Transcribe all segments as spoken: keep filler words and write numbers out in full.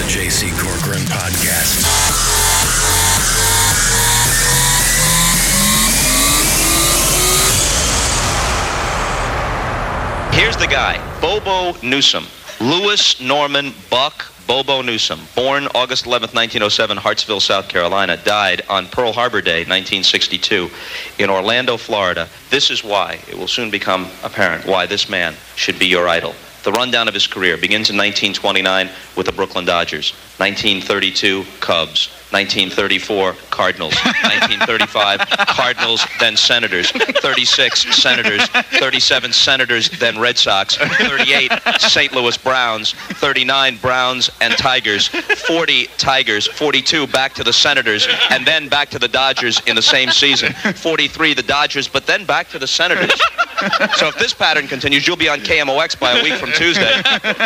J C Corcoran Podcast. Here's the guy, Bobo Newsom. Lewis Norman Buck Bobo Newsom, born August eleventh, nineteen oh seven, Hartsville, South Carolina, died on Pearl Harbor Day, nineteen sixty-two, in Orlando, Florida. This is why it will soon become apparent why this man should be your idol. The rundown of his career begins in nineteen twenty-nine with the Brooklyn Dodgers, nineteen thirty-two, Cubs, nineteen thirty-four, Cardinals, nineteen thirty-five, Cardinals, then Senators, thirty-six, Senators, thirty-seven, Senators, then Red Sox, thirty-eight, Saint Louis Browns, thirty-nine, Browns and Tigers, forty, Tigers, forty-two, back to the Senators, and then back to the Dodgers in the same season, forty-three, the Dodgers, but then back to the Senators. So if this pattern continues, you'll be on K M O X by a week from Tuesday.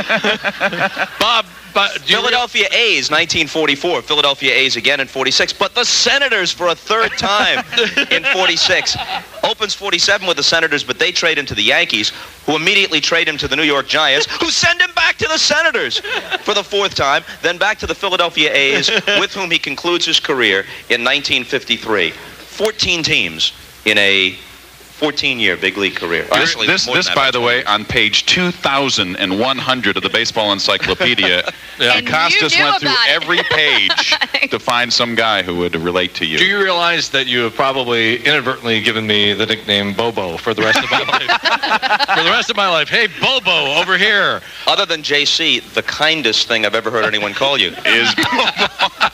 Bob, but Philadelphia A's, nineteen forty-four. Philadelphia A's again in forty-six. But the Senators for a third time in forty-six. Opens forty-seven with the Senators, but they trade him to the Yankees, who immediately trade him to the New York Giants, who send him back to the Senators for the fourth time, then back to the Philadelphia A's, with whom he concludes his career in nineteen fifty-three. fourteen teams in a fourteen-year big league career. This, this, this by the way, on page two thousand one hundred of the Baseball Encyclopedia, yeah. Costas went through every page to find some guy who would relate to you. Do you realize that you have probably inadvertently given me the nickname Bobo for the rest of my life? For the rest of my life. Hey, Bobo, over here. Other than J C, the kindest thing I've ever heard anyone call you is Bobo.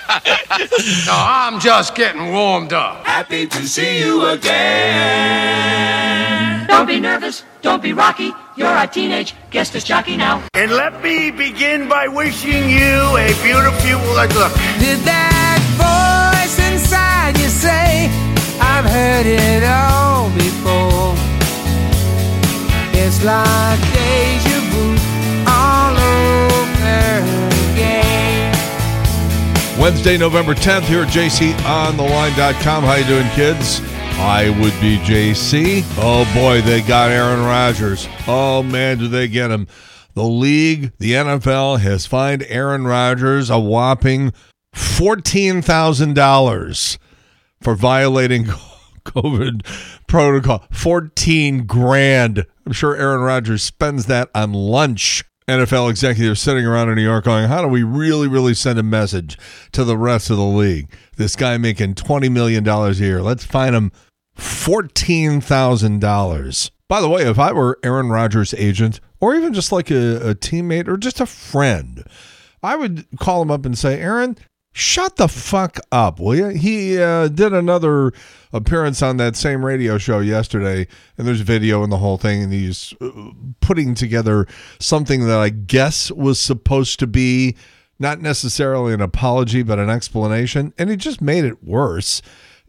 No, I'm just getting warmed up. Happy to see you again. Don't be nervous, don't be rocky. You're a teenage guest as jockey now. And let me begin by wishing you a beautiful look. Did that voice inside you say, I've heard it all before? It's like deja vu all over again. Wednesday, November tenth, here at J C on the line dot com. How you doing, kids? I would be J C. Oh, boy, they got Aaron Rodgers. Oh, man, do they get him. The league, the N F L, has fined Aaron Rodgers a whopping fourteen thousand dollars for violating COVID protocol. fourteen grand. I'm sure Aaron Rodgers spends that on lunch. N F L executives sitting around in New York going, how do we really, really send a message to the rest of the league? This guy making twenty million dollars a year. Let's fine him fourteen thousand dollars. By the way, if I were Aaron Rodgers' agent, or even just like a, a teammate or just a friend, I would call him up and say, Aaron, shut the fuck up, will you? He uh, did another appearance on that same radio show yesterday, and there's video and the whole thing, and he's putting together something that I guess was supposed to be not necessarily an apology, but an explanation, and he just made it worse.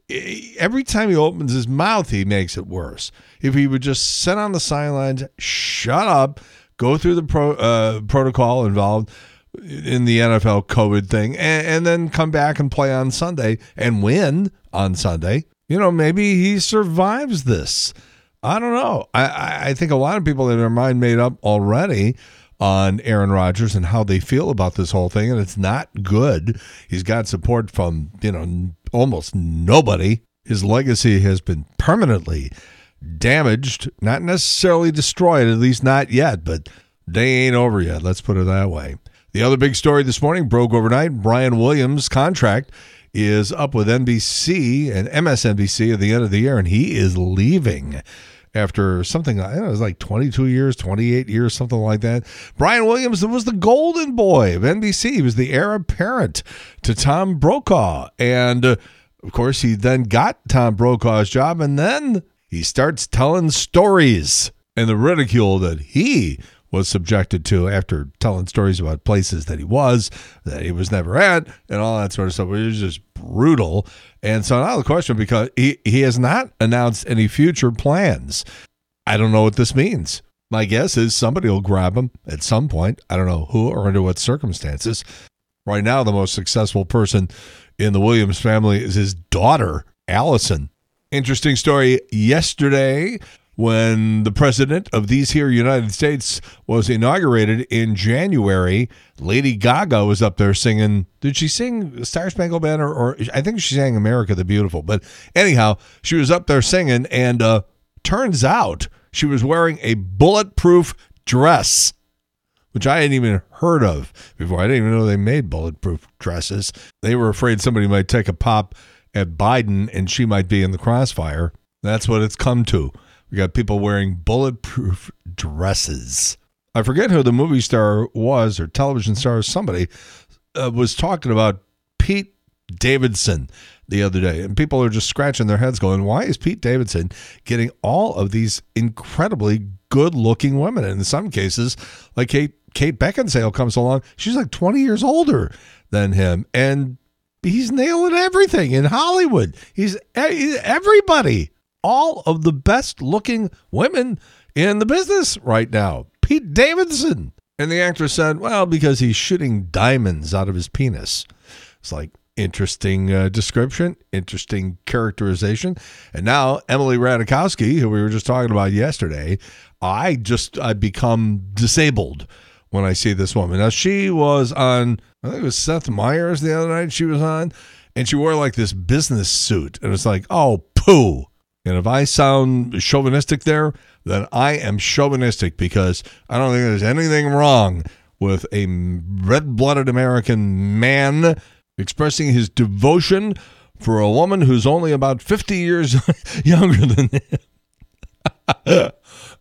Every time he opens his mouth, he makes it worse. If he would just sit on the sidelines, shut up, go through the pro, uh, protocol involved in the N F L COVID thing, and, and then come back and play on Sunday and win on Sunday, you know, maybe he survives this. I don't know. I, I think a lot of people have their mind made up already on Aaron Rodgers and how they feel about this whole thing, and it's not good. He's got support from, you know, almost nobody. His legacy has been permanently damaged, not necessarily destroyed, at least not yet, but they ain't over yet. Let's put it that way. The other big story this morning broke overnight. Brian Williams' contract is up with N B C and M S N B C at the end of the year, and he is leaving after something, I don't know, it was like twenty-two years, twenty-eight years, something like that. Brian Williams was the golden boy of N B C. He was the heir apparent to Tom Brokaw. And, uh, of course, he then got Tom Brokaw's job, and then he starts telling stories and the ridicule that he was subjected to after telling stories about places that he was, that he was never at, and all that sort of stuff. It was just brutal. And so now the question, because he, he has not announced any future plans. I don't know what this means. My guess is somebody will grab him at some point. I don't know who or under what circumstances. Right now, the most successful person in the Williams family is his daughter, Allison. Interesting story yesterday. when the president of these here United States was inaugurated in January, Lady Gaga was up there singing. Did she sing Star Spangled Banner? Or I think she sang America the Beautiful. But anyhow, she was up there singing, and uh, turns out she was wearing a bulletproof dress, which I hadn't even heard of before. I didn't even know they made bulletproof dresses. They were afraid somebody might take a pop at Biden and she might be in the crossfire. That's what it's come to. We got people wearing bulletproof dresses. I forget who the movie star was or television star. Somebody uh, was talking about Pete Davidson the other day, and people are just scratching their heads going, why is Pete Davidson getting all of these incredibly good-looking women? And in some cases, like Kate, Kate Beckinsale comes along, she's like twenty years older than him, and he's nailing everything in Hollywood. He's everybody. All of the best-looking women in the business right now. Pete Davidson. And the actress said, well, because he's shooting diamonds out of his penis. It's like, interesting uh, description, interesting characterization. And now Emily Ratajkowski, who we were just talking about yesterday, I just, I become disabled when I see this woman. Now, she was on, I think it was Seth Meyers the other night she was on, and she wore like this business suit. And it's like, oh, poo. And if I sound chauvinistic there, then I am chauvinistic, because I don't think there's anything wrong with a red-blooded American man expressing his devotion for a woman who's only about fifty years younger than him.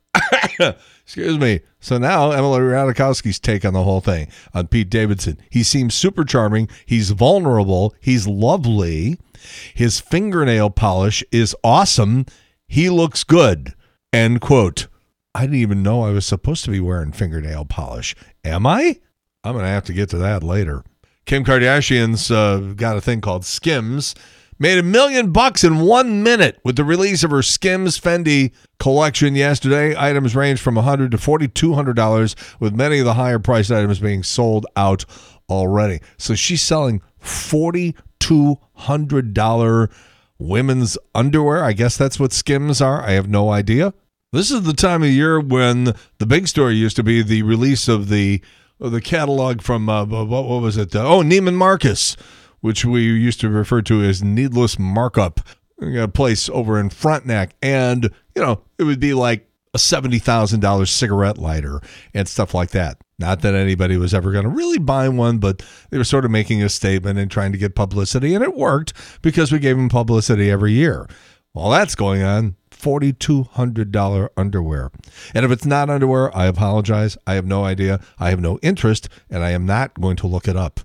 Excuse me. So now Emily Ratajkowski's take on the whole thing on Pete Davidson. He seems super charming. He's vulnerable. He's lovely. His fingernail polish is awesome. He looks good. End quote. I didn't even know I was supposed to be wearing fingernail polish. Am I? I'm going to have to get to that later. Kim Kardashian's uh, got a thing called Skims. Made a million bucks in one minute with the release of her Skims Fendi collection yesterday. Items range from one hundred dollars to four thousand two hundred dollars, with many of the higher priced items being sold out already. So she's selling four thousand two hundred dollars women's underwear. I guess that's what Skims are. I have no idea. This is the time of year when the big story used to be the release of the of the catalog from, uh, what, what was it? Uh, oh, Neiman Marcus, which we used to refer to as Needless Markup. We got a place over in Frontenac, and, you know, it would be like a seventy thousand dollars cigarette lighter and stuff like that. Not that anybody was ever going to really buy one, but they were sort of making a statement and trying to get publicity, and it worked because we gave them publicity every year. While that's going on, four thousand two hundred dollars underwear. And if it's not underwear, I apologize. I have no idea. I have no interest, and I am not going to look it up.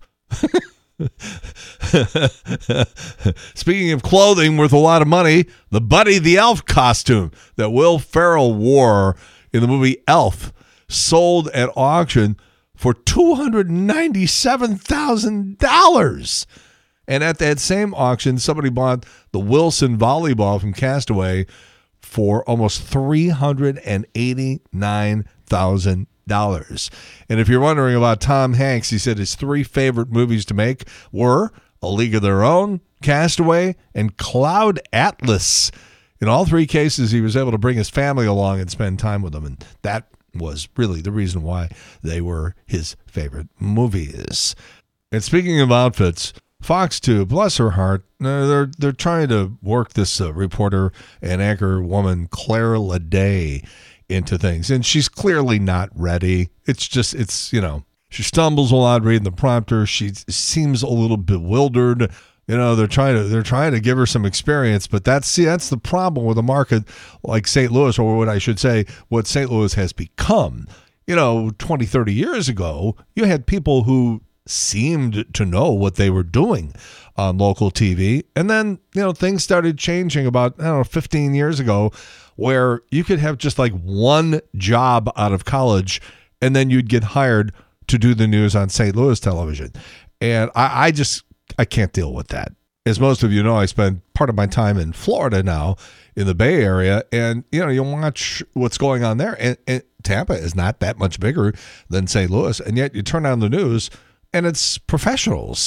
Speaking of clothing worth a lot of money, the Buddy the Elf costume that Will Ferrell wore in the movie Elf sold at auction for two hundred ninety-seven thousand dollars. And at that same auction, somebody bought the Wilson volleyball from Castaway for almost three hundred eighty-nine thousand dollars. And if you're wondering about Tom Hanks, he said his three favorite movies to make were A League of Their Own, Castaway, and Cloud Atlas. In all three cases, he was able to bring his family along and spend time with them, and that was really the reason why they were his favorite movies. And speaking of outfits, Fox two, bless her heart, they're they're trying to work this uh, reporter and anchor woman Claire Leday into things, and she's clearly not ready. It's just, it's, you know, she stumbles a lot reading the prompter. She seems a little bewildered. You know, they're trying to they're trying to give her some experience, but that's see that's the problem with a market like Saint Louis, or what I should say, what Saint Louis has become. You know, twenty, thirty years ago, you had people who seemed to know what they were doing on local T V. And then, you know, things started changing about, I don't know, fifteen years ago, where you could have just like one job out of college and then you'd get hired to do the news on Saint Louis television. And I, I just, I can't deal with that. As most of you know, I spend part of my time in Florida now, in the Bay Area, and, you know, you watch what's going on there. And, and Tampa is not that much bigger than Saint Louis. And yet you turn on the news and it's professionals.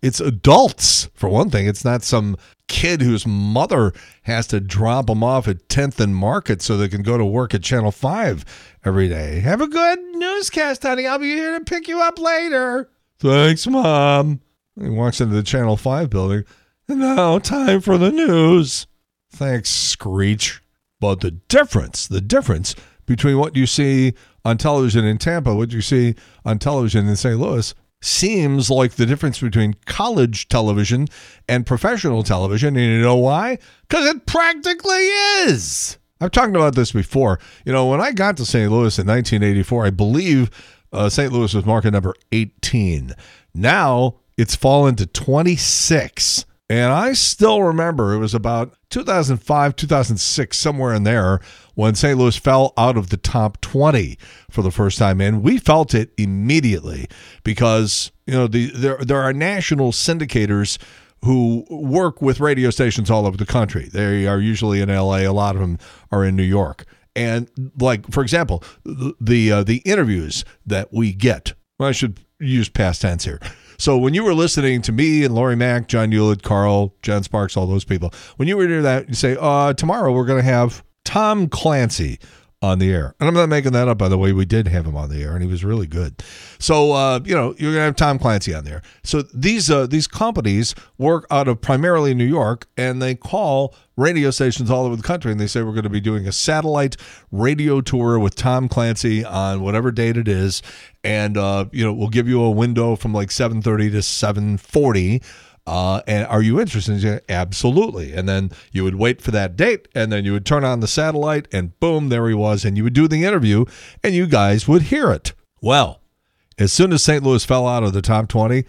it's adults, for one thing. It's not some kid whose mother has to drop them off at tenth and Market so they can go to work at Channel five every day. Have a good newscast, honey. I'll be here to pick you up later. Thanks, Mom. He walks into the Channel five building. And now, time for the news. Thanks, Screech. But the difference, the difference between what you see on television in Tampa, what you see on television in Saint Louis, seems like the difference between college television and professional television. And you know why? Because it practically is. I've talked about this before. You know, when I got to Saint Louis in nineteen eighty-four, I believe uh, Saint Louis was market number eighteen. Now it's fallen to twenty-six. And I still remember it was about two thousand five, two thousand six, somewhere in there, when Saint Louis fell out of the top twenty for the first time. And we felt it immediately because, you know, the there there are national syndicators who work with radio stations all over the country. They are usually in L A. A lot of them are in New York. And like, for example, the uh, the interviews that we get, well, I should use past tense here. So when you were listening to me and Lori Mack, John Hewlett, Carl, John Sparks, all those people, when you were doing that, you say, uh, tomorrow we're going to have Tom Clancy on the air. And I'm not making that up, by the way. We did have him on the air, and he was really good. So, uh, you know, you're going to have Tom Clancy on there. So these uh, these companies work out of primarily New York, and they call radio stations all over the country, and they say we're going to be doing a satellite radio tour with Tom Clancy on whatever date it is, and, uh, you know, we'll give you a window from like seven thirty to seven forty. Uh, and are you interested? Say, absolutely. And then you would wait for that date, and then you would turn on the satellite, and boom, there he was, and you would do the interview, and you guys would hear it. Well, as soon as Saint Louis fell out of the top twenty,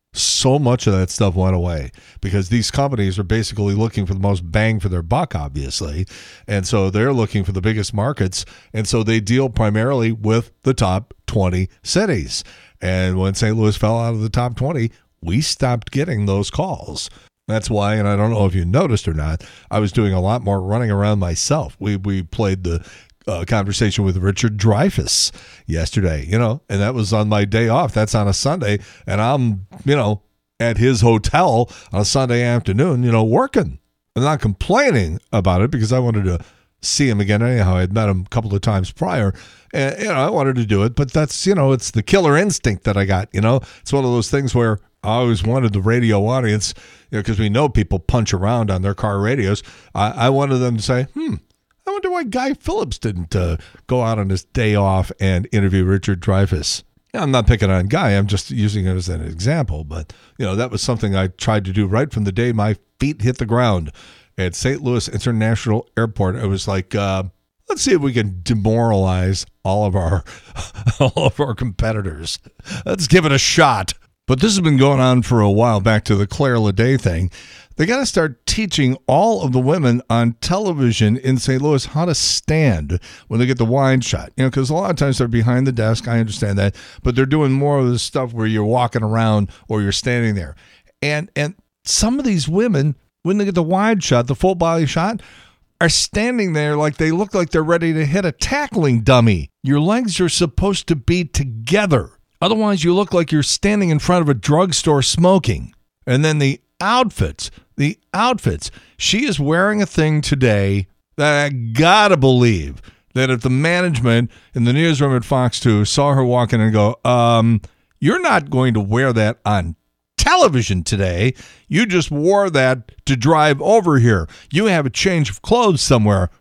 so much of that stuff went away because these companies are basically looking for the most bang for their buck, obviously. And so they're looking for the biggest markets, and so they deal primarily with the top twenty cities. And when Saint Louis fell out of the top twenty, we stopped getting those calls. That's why, and I don't know if you noticed or not, I was doing a lot more running around myself. We we played the uh, conversation with Richard Dreyfuss yesterday, you know, and that was on my day off. That's on a Sunday, and I'm, you know, at his hotel on a Sunday afternoon, you know, working. I'm not complaining about it because I wanted to see him again anyhow. I'd met him a couple of times prior, and, you know, I wanted to do it, but that's, you know, it's the killer instinct that I got, you know. It's one of those things where I always wanted the radio audience, you know, because we know people punch around on their car radios. I, I wanted them to say, hmm, I wonder why Guy Phillips didn't uh, go out on his day off and interview Richard Dreyfuss. Yeah, I'm not picking on Guy. I'm just using it as an example. But, you know, that was something I tried to do right from the day my feet hit the ground at Saint Louis International Airport. It was like, uh, let's see if we can demoralize all of our all of our competitors. Let's give it a shot. But this has been going on for a while, back to the Claire Leday thing. They got to start teaching all of the women on television in Saint Louis how to stand when they get the wide shot. You know, because a lot of times they're behind the desk. I understand that. But they're doing more of this stuff where you're walking around or you're standing there. And and some of these women, when they get the wide shot, the full body shot, are standing there like they look like they're ready to hit a tackling dummy. Your legs are supposed to be together. Otherwise, you look like you're standing in front of a drugstore smoking. And then the outfits, the outfits. She is wearing a thing today that I gotta believe that if the management in the newsroom at Fox two saw her walk in and go, um, you're not going to wear that on television today. You just wore that to drive over here. You have a change of clothes somewhere,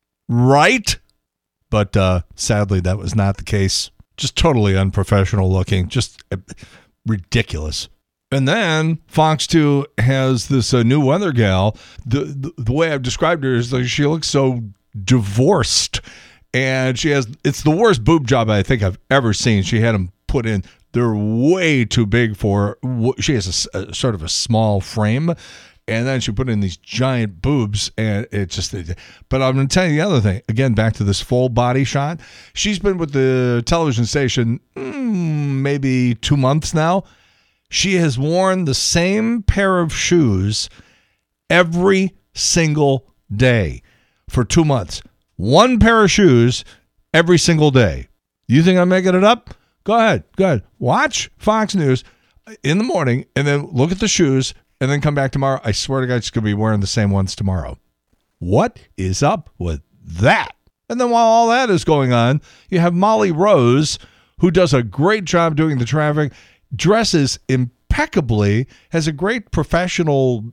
right? But uh, sadly, that was not the case. Just totally unprofessional looking, just ridiculous. And then Fox two has this uh, new weather gal. The, the the way I've described her is like she looks so divorced, and she has it's the worst boob job I think I've ever seen. She had them put in; they're way too big for her. She has a, a sort of a small frame. And then she put in these giant boobs, and it just, but I'm going to tell you the other thing. Again, back to this full body shot. She's been with the television station mm, maybe two months now. She has worn the same pair of shoes every single day for two months. One pair of shoes every single day. You think I'm making it up? Go ahead. Go ahead. Watch Fox News. in the morning and then look at the shoes and then come back tomorrow. I swear to God, she's going to be wearing the same ones tomorrow. What is up with that? And then while all that is going on, you have Molly Rose, who does a great job doing the traffic, dresses impeccably, has a great professional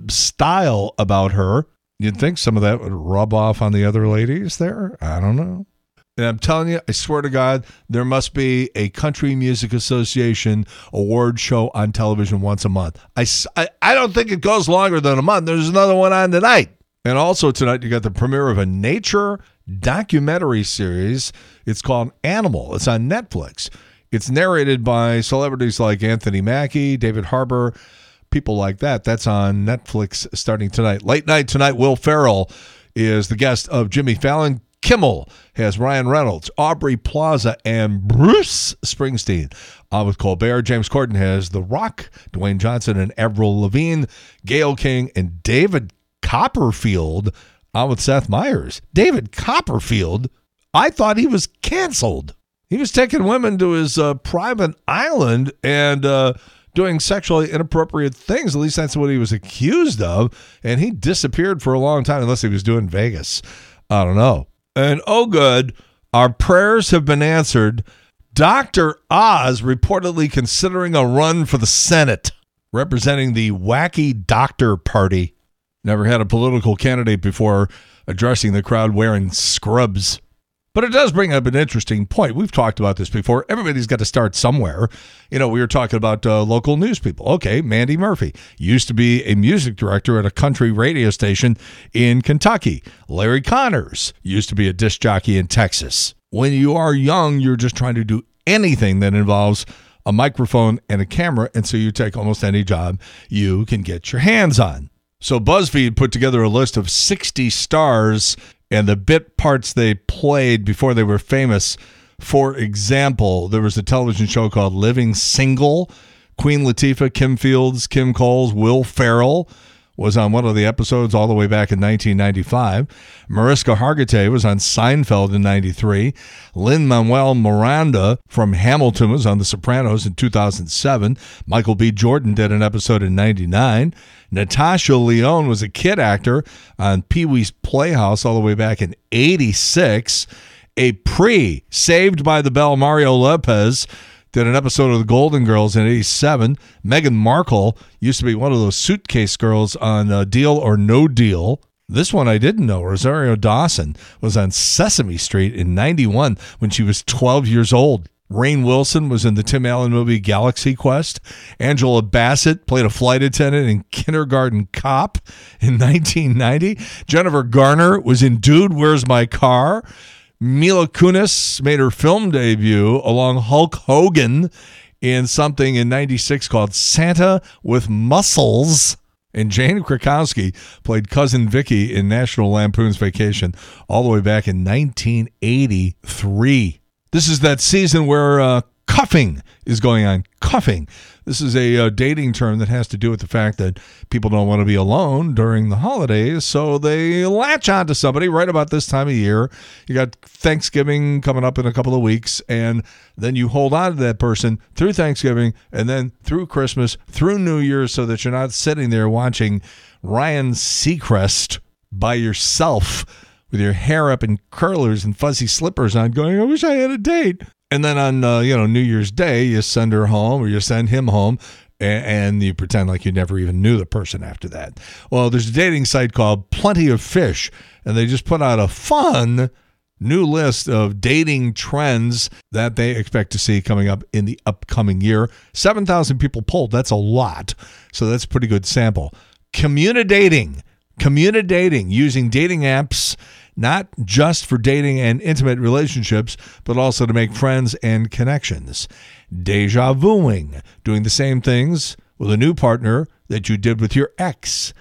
style about her. You'd think some of that would rub off on the other ladies there. I don't know. And I'm telling you, I swear to God, there must be a Country Music Association award show on television once a month. I, I, I don't think it goes longer than a month. There's another one on tonight. And also tonight, you got the premiere of a nature documentary series. It's called Animal. It's on Netflix. It's narrated by celebrities like Anthony Mackie, David Harbour, people like that. That's on Netflix starting tonight. Late night tonight, Will Ferrell is the guest of Jimmy Fallon. Kimmel has Ryan Reynolds, Aubrey Plaza, and Bruce Springsteen. On with Colbert, James Corden has The Rock, Dwayne Johnson, and Avril Lavigne, Gayle King, and David Copperfield. On with Seth Meyers. David Copperfield, I thought he was canceled. He was taking women to his uh, private island and uh, doing sexually inappropriate things. At least that's what he was accused of. And he disappeared for a long time, unless he was doing Vegas. I don't know. And oh good, our prayers have been answered. Doctor Oz reportedly considering a run for the Senate, representing the Wacky Doctor Party. Never had a political candidate before addressing the crowd wearing scrubs. But it does bring up an interesting point. We've talked about this before. Everybody's got to start somewhere. You know, we were talking about uh, local news people. Okay, Mandy Murphy used to be a music director at a country radio station in Kentucky. Larry Connors used to be a disc jockey in Texas. When you are young, you're just trying to do anything that involves a microphone and a camera, and so you take almost any job you can get your hands on. So BuzzFeed put together a list of sixty stars and the bit parts they played before they were famous. For example, there was a television show called Living Single. Queen Latifah, Kim Fields, Kim Coles, Will Ferrell was on one of the episodes all the way back in nineteen ninety-five. Mariska Hargitay was on Seinfeld in ninety-three. Lin-Manuel Miranda from Hamilton was on The Sopranos in two thousand seven. Michael B. Jordan did an episode in ninety-nine. Natasha Lyonne was a kid actor on Pee-wee's Playhouse all the way back in eighty-six. A pre Saved by the Bell, Mario Lopez did an episode of The Golden Girls in eighty-seven. Meghan Markle used to be one of those suitcase girls on uh, Deal or No Deal. This one I didn't know. Rosario Dawson was on Sesame Street in ninety-one when she was twelve years old. Rainn Wilson was in the Tim Allen movie Galaxy Quest. Angela Bassett played a flight attendant in Kindergarten Cop in nineteen ninety. Jennifer Garner was in Dude, Where's My Car? Mila Kunis made her film debut along Hulk Hogan in something in ninety-six called Santa with Muscles. And Jane Krakowski played Cousin Vicky in National Lampoon's Vacation all the way back in nineteen eighty-three. This is that season where uh, cuffing is going on. Cuffing. This is a uh, dating term that has to do with the fact that people don't want to be alone during the holidays, so they latch on to somebody right about this time of year. You got Thanksgiving coming up in a couple of weeks, and then you hold on to that person through Thanksgiving and then through Christmas, through New Year's, so that you're not sitting there watching Ryan Seacrest by yourself with your hair up in curlers and fuzzy slippers on going, I wish I had a date. And then on, uh, you know, New Year's Day, you send her home or you send him home and, and you pretend like you never even knew the person after that. Well, there's a dating site called Plenty of Fish, and they just put out a fun new list of dating trends that they expect to see coming up in the upcoming year. seven thousand people polled. That's a lot. So that's a pretty good sample. Communidating. Communidating, using dating apps not just for dating and intimate relationships, but also to make friends and connections. Deja vuing, doing the same things with a new partner that you did with your ex.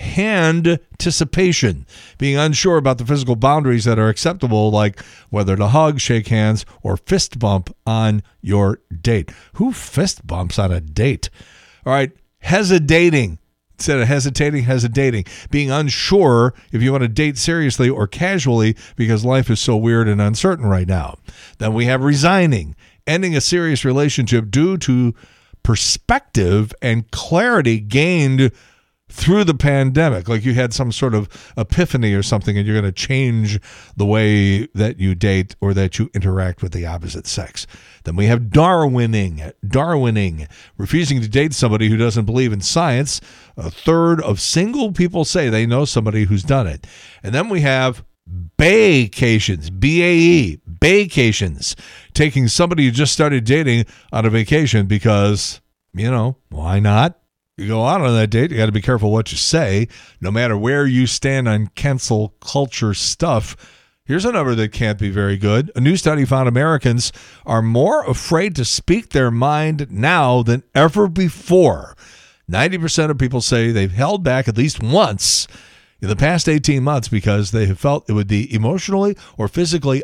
Hand-ticipation, being unsure about the physical boundaries that are acceptable, like whether to hug, shake hands, or fist bump on your date. Who fist bumps on a date? All right, hesitating. Instead of hesitating, hesitating. Being unsure if you want to date seriously or casually because life is so weird and uncertain right now. Then we have resigning, ending a serious relationship due to perspective and clarity gained through the pandemic, like you had some sort of epiphany or something, and you're going to change the way that you date or that you interact with the opposite sex. Then we have Darwining, Darwining, refusing to date somebody who doesn't believe in science. A third of single people say they know somebody who's done it. And then we have Baycations, B A E, Baycations, taking somebody who just started dating on a vacation because, you know, why not? You go out on that date, you got to be careful what you say, no matter where you stand on cancel culture stuff. Here's a number that can't be very good. A new study found Americans are more afraid to speak their mind now than ever before. ninety percent of people say they've held back at least once in the past eighteen months because they have felt it would be emotionally or physically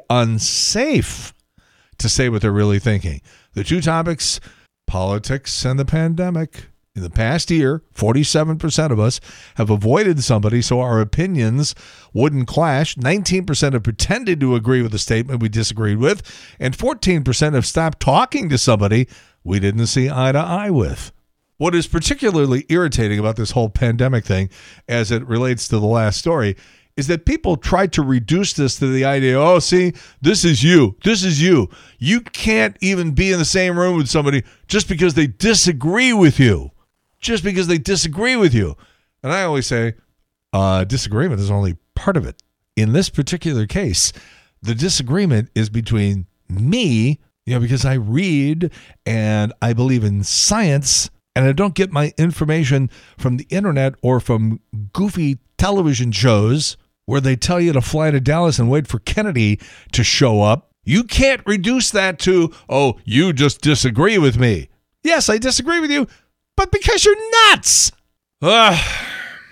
unsafe to say what they're really thinking. The two topics, politics and the pandemic. In the past year, forty-seven percent of us have avoided somebody so our opinions wouldn't clash. nineteen percent have pretended to agree with a statement we disagreed with. And fourteen percent have stopped talking to somebody we didn't see eye to eye with. What is particularly irritating about this whole pandemic thing, as it relates to the last story, is that people try to reduce this to the idea, oh, see, this is you. This is you. You can't even be in the same room with somebody just because they disagree with you. Just because they disagree with you. And I always say, uh, disagreement is only part of it. In this particular case, the disagreement is between me, you know, because I read and I believe in science, and I don't get my information from the internet or from goofy television shows where they tell you to fly to Dallas and wait for Kennedy to show up. You can't reduce that to, oh, you just disagree with me. Yes, I disagree with you, but because you're nuts. Ugh.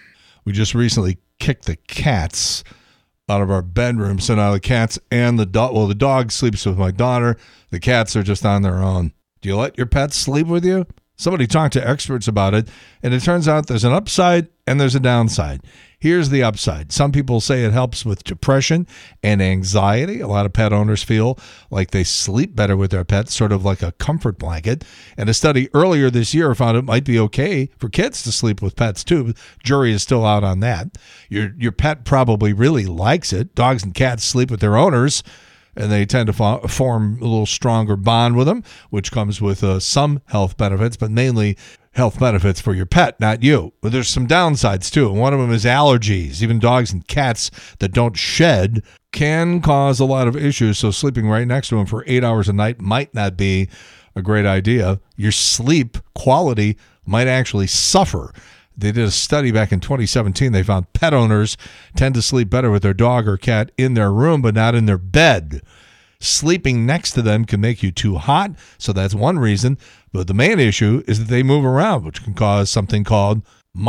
We just recently kicked the cats out of our bedroom. So now the cats and the dog, well, the dog sleeps with my daughter. The cats are just on their own. Do you let your pets sleep with you? Somebody talked to experts about it, and it turns out there's an upside and there's a downside. Here's the upside. Some people say it helps with depression and anxiety. A lot of pet owners feel like they sleep better with their pets, sort of like a comfort blanket. And a study earlier this year found it might be okay for kids to sleep with pets too. Jury is still out on that. Your your pet probably really likes it. Dogs and cats sleep with their owners, and they tend to fo- form a little stronger bond with them, which comes with uh, some health benefits, but mainly health benefits for your pet, not you. But there's some downsides too, and one of them is allergies. Even dogs and cats that don't shed can cause a lot of issues, so sleeping right next to them for eight hours a night might not be a great idea. Your sleep quality might actually suffer. They did a study back in twenty seventeen. They found pet owners tend to sleep better with their dog or cat in their room, but not in their bed. Sleeping next to them can make you too hot, so that's one reason. But the main issue is that they move around, which can cause something called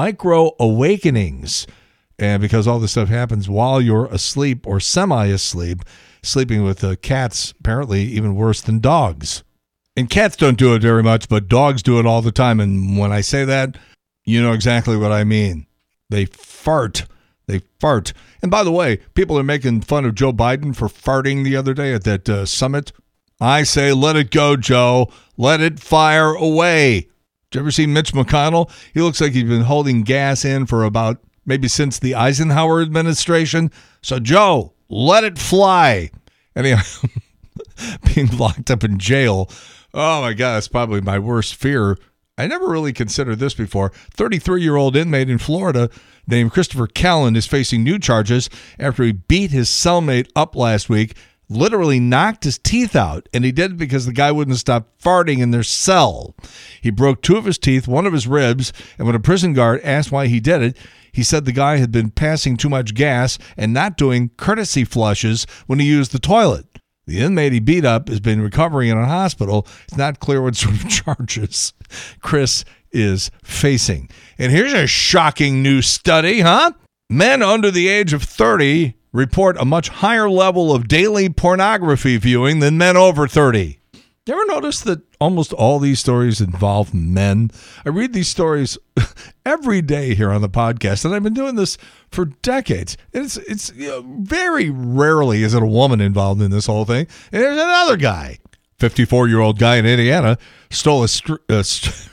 micro-awakenings. And because all this stuff happens while you're asleep or semi-asleep, sleeping with uh, cats apparently even worse than dogs. And cats don't do it very much, but dogs do it all the time. And when I say that, you know exactly what I mean. They fart. They fart. And by the way, people are making fun of Joe Biden for farting the other day at that uh, summit. I say, let it go, Joe. Let it fire away. Did you ever see Mitch McConnell? He looks like he's been holding gas in for about maybe since the Eisenhower administration. So, Joe, let it fly. Anyhow, being locked up in jail. Oh, my God, that's probably my worst fear. I never really considered this before. thirty-three-year-old inmate in Florida named Christopher Callan is facing new charges after he beat his cellmate up last week, literally knocked his teeth out, and he did it because the guy wouldn't stop farting in their cell. He broke two of his teeth, one of his ribs, and when a prison guard asked why he did it, he said the guy had been passing too much gas and not doing courtesy flushes when he used the toilet. The inmate he beat up has been recovering in a hospital. It's not clear what sort of charges Chris is facing. And here's a shocking new study, huh? Men under the age of thirty report a much higher level of daily pornography viewing than men over thirty. You ever notice that almost all these stories involve men? I read these stories every day here on the podcast, and I've been doing this for decades. It's it's you know, very rarely is it a woman involved in this whole thing. And there's another guy. fifty-four-year-old guy in Indiana stole a, str- a, st-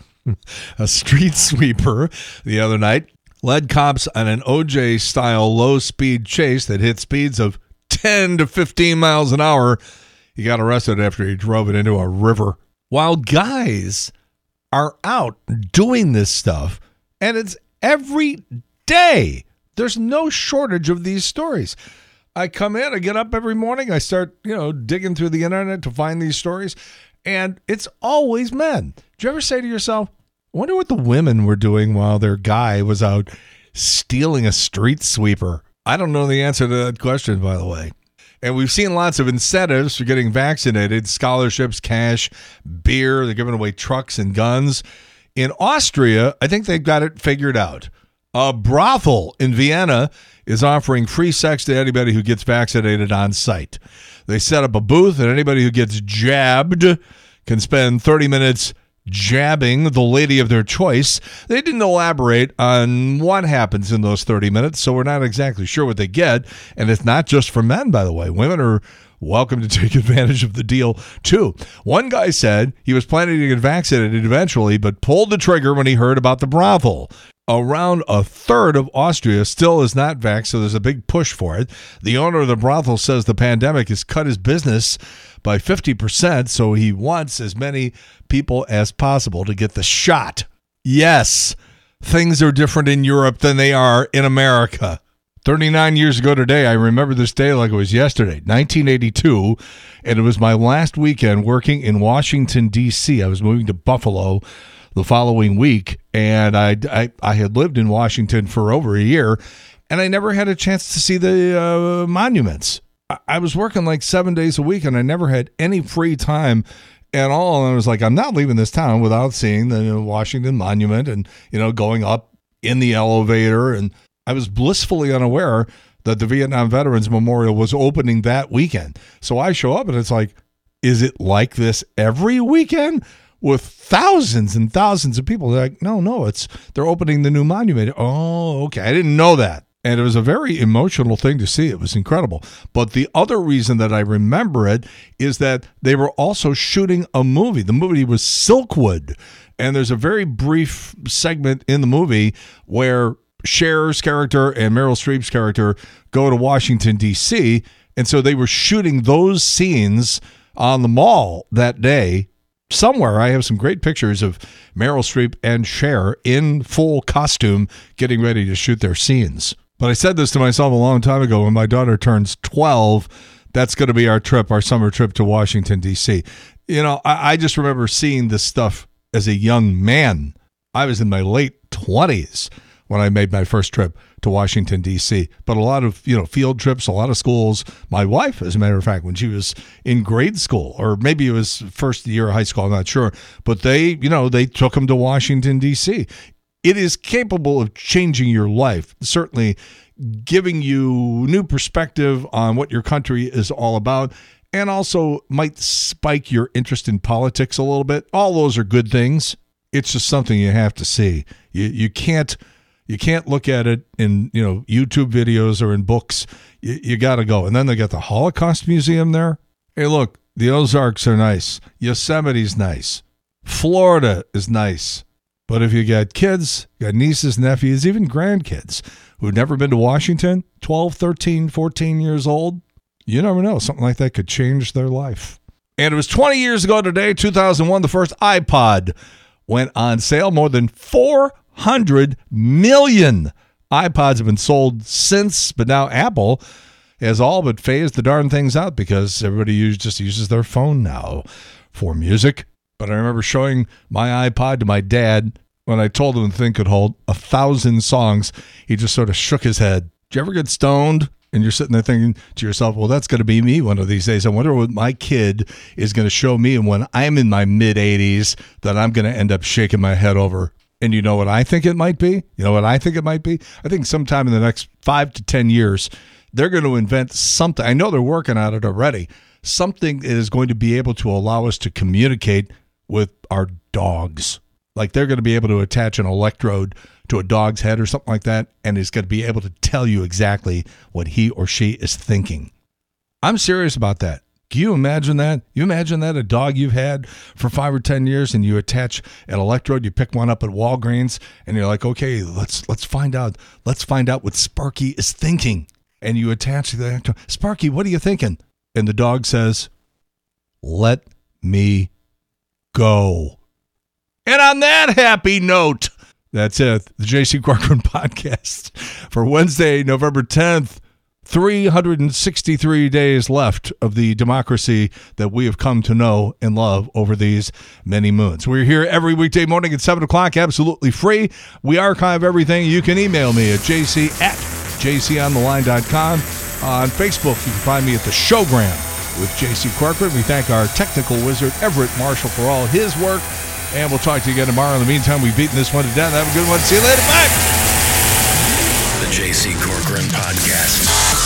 a street sweeper the other night, led cops on an O J-style low-speed chase that hit speeds of ten to fifteen miles an hour. He got arrested after he drove it into a river. While guys are out doing this stuff, and it's every day. There's no shortage of these stories. I come in, I get up every morning, I start, you know, digging through the internet to find these stories, and it's always men. Do you ever say to yourself, I wonder what the women were doing while their guy was out stealing a street sweeper? I don't know the answer to that question, by the way. And we've seen lots of incentives for getting vaccinated, scholarships, cash, beer. They're giving away trucks and guns. In Austria, I think they've got it figured out. A brothel in Vienna is offering free sex to anybody who gets vaccinated on site. They set up a booth, and anybody who gets jabbed can spend thirty minutes jabbing the lady of their choice. They didn't elaborate on what happens in those thirty minutes, so we're not exactly sure what they get. And it's not just for men, by the way. Women are welcome to take advantage of the deal, too. One guy said he was planning to get vaccinated eventually, but pulled the trigger when he heard about the brothel. Around a third of Austria still is not vaxxed, so there's a big push for it. The owner of the brothel says the pandemic has cut his business by fifty percent, so he wants as many people as possible to get the shot. Yes, things are different in Europe than they are in America. thirty-nine years ago today, I remember this day like it was yesterday, nineteen eighty-two, and it was my last weekend working in Washington, D C. I was moving to Buffalo the following week, and I, I, I had lived in Washington for over a year, and I never had a chance to see the uh, monuments. I, I was working like seven days a week, and I never had any free time at all, and I was like, I'm not leaving this town without seeing the you know, Washington Monument and, you know, going up in the elevator, and I was blissfully unaware that the Vietnam Veterans Memorial was opening that weekend. So I show up, and it's like, is it like this every weekend? With thousands and thousands of people. They're like, no, no, it's they're opening the new monument. Oh, okay. I didn't know that. And it was a very emotional thing to see. It was incredible. But the other reason that I remember it is that they were also shooting a movie. The movie was Silkwood. And there's a very brief segment in the movie where Cher's character and Meryl Streep's character go to Washington, D C. And so they were shooting those scenes on the mall that day. Somewhere I have some great pictures of Meryl Streep and Cher in full costume getting ready to shoot their scenes. But I said this to myself a long time ago, when my daughter turns twelve, that's going to be our trip, our summer trip to Washington, D C. You know, I, I just remember seeing this stuff as a young man. I was in my late twenties when I made my first trip to Washington, D C. But a lot of, you know, field trips, a lot of schools. My wife, as a matter of fact, when she was in grade school, or maybe it was first year of high school, I'm not sure. But they, you know, they took them to Washington, D C. It is capable of changing your life, certainly giving you new perspective on what your country is all about, and also might spike your interest in politics a little bit. All those are good things. It's just something you have to see. You you can't you can't look at it in, you know, YouTube videos or in books. You, you got to go. And then they got the Holocaust Museum there. Hey, look, the Ozarks are nice. Yosemite's nice. Florida is nice. But if you got kids, you got nieces, nephews, even grandkids who've never been to Washington, twelve, thirteen, fourteen years old, you never know. Something like that could change their life. And it was twenty years ago today, two thousand one, the first iPod went on sale. More than four hundred million iPods have been sold since, but now Apple has all but phased the darn things out because everybody use, just uses their phone now for music. But I remember showing my iPod to my dad when I told him the thing could hold a thousand songs. He just sort of shook his head. Did you ever get stoned? And you're sitting there thinking to yourself, well, that's going to be me one of these days. I wonder what my kid is going to show me. And when I'm in my mid-eighties, that I'm going to end up shaking my head over. And you know what I think it might be? You know what I think it might be? I think sometime in the next five to ten years, they're going to invent something. I know they're working on it already. Something that is going to be able to allow us to communicate with our dogs. Like they're going to be able to attach an electrode to a dog's head or something like that, and it's going to be able to tell you exactly what he or she is thinking. I'm serious about that. Can you imagine that? You imagine that, a dog you've had for five or ten years, and you attach an electrode, you pick one up at Walgreens, and you're like, okay, let's let's find out. Let's find out what Sparky is thinking. And you attach the electrode. Sparky, what are you thinking? And the dog says, let me go. And on that happy note, that's it. The J C Corcoran Podcast for Wednesday, November tenth. three hundred sixty-three days left of the democracy that we have come to know and love over these many moons. We're here every weekday morning at seven o'clock, absolutely free. We archive everything. You can email me at jc at j c on the line dot com. On Facebook, you can find me at the Showgram with J C Corcoran. We thank our technical wizard, Everett Marshall, for all his work. And we'll talk to you again tomorrow. In the meantime, we've beaten this one to death. Have a good one. See you later. Bye. The J C Corcoran Podcast.